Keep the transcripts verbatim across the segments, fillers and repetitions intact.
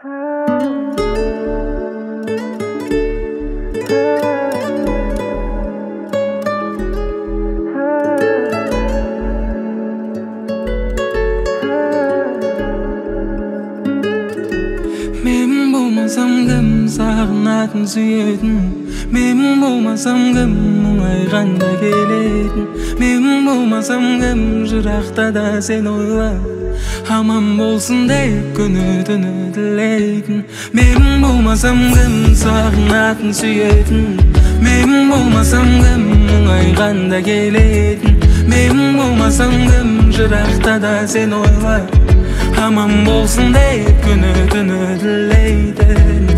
Мен болмасам кім сағынатын сүйетін, мен болмасам кім мұңайғанда келетін, мен болмасам кім жырақта да сен ойлап аман болсын деп күні түні тілейтін, мен болмасам кім сағынатын сүйетін, мен болмасам кім мұңайғанда келетін, мен болмасам кім жырақта да сен ойлап аман болсын деп күні түні тілейтін.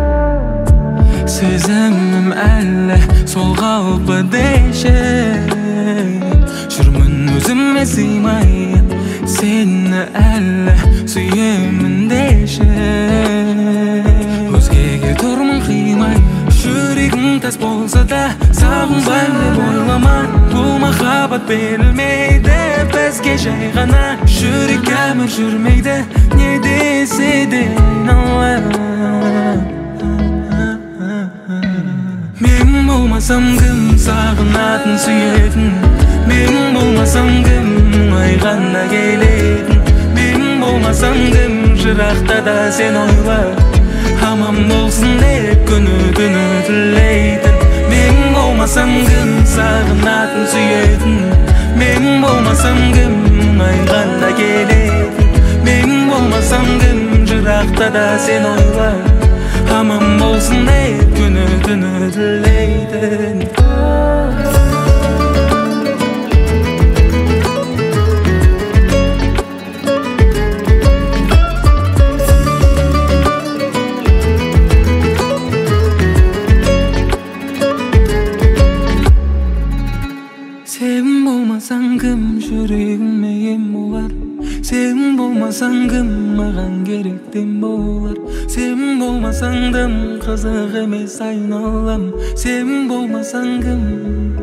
Сезімім әлі сол қалпы деші, жүрмін өзіме сыймай, сені әлі сүйемін деші. Өзгеге тұрмын қимай, жүрегің тас болса да сағынбаймын деп ойлама. Бұл махаббат берілмейді бізге жай ғана, жүрек әмір жүрмейді не десе де айналып. Мен болмасам кім сағынатын сүйетін, мен болмасам кім мұңайғанда келетін, мен болмасам кім жырақта да сен ойлап аман болсын деп күні түні тілейтін, мен болмасам кім сағынатын сүйетін, мен болмасам кім мұңайғанда келетін, мен болмасам кім жырақта да сен ойлап аман болсын деп күні түні тілейтін. Сен болмасаң кім жүрегіме ем болар, сен болмасаң кім маған керектен болар, сен болмасаң дым қызық емес айналам, сен болмасаң кім